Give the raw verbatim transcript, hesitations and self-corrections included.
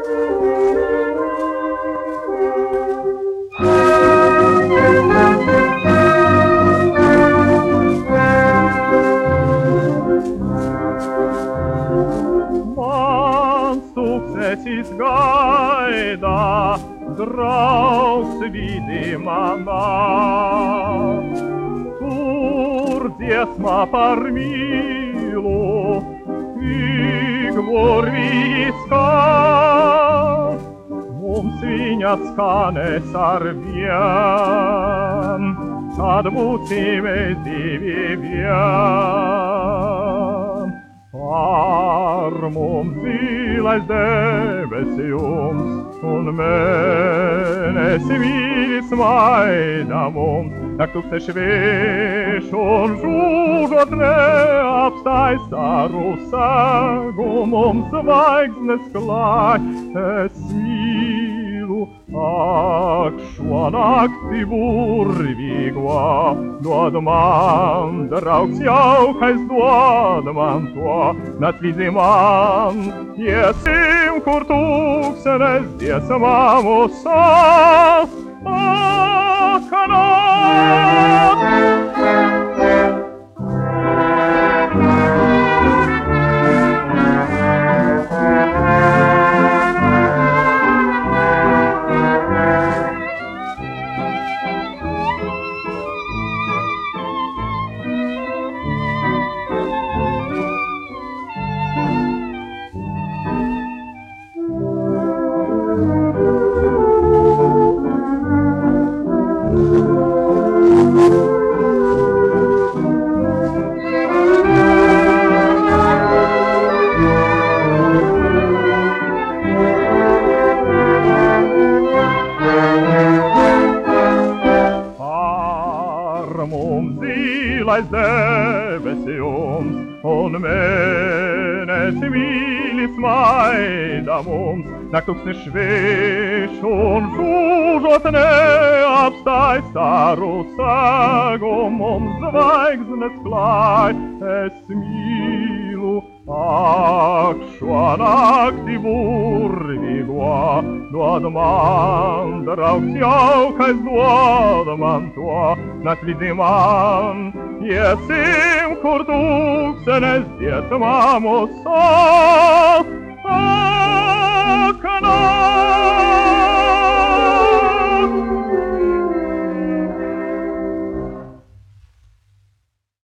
Sukcesis gaida, draugs vidi manā. Tur dziesmā par mīlu, tik burvīskās, mums viņa skanēs arvien, kad būsim mēs divi vien. Par mums dzīlais debesjums, un mēnesi mīļi smaida mums, tak tūkstoši vīšu un žūžot neapstāj staru segu, mums zvaigznes klāj, es mīlu, ak, šo nakti burvīgo, dod man, draugs jaukais, dod man to, nāc līdzi man, iesim, kur tūkstnes dziesmām uzsāc, ak, nāc! Mums dzīlais debesjums, un mēnesi mīļi smaida mums, nak tūkstneši vīšu un žūžot neapstāj staru segu, mums zvaigznes klāj, es mīlu, ak, šo nakti burvīgo, dod man, draugs jaukais, dod man to, nāc līdzi man, iesim, kur tūkstnes dziesmām uzsāc, ak, nāc!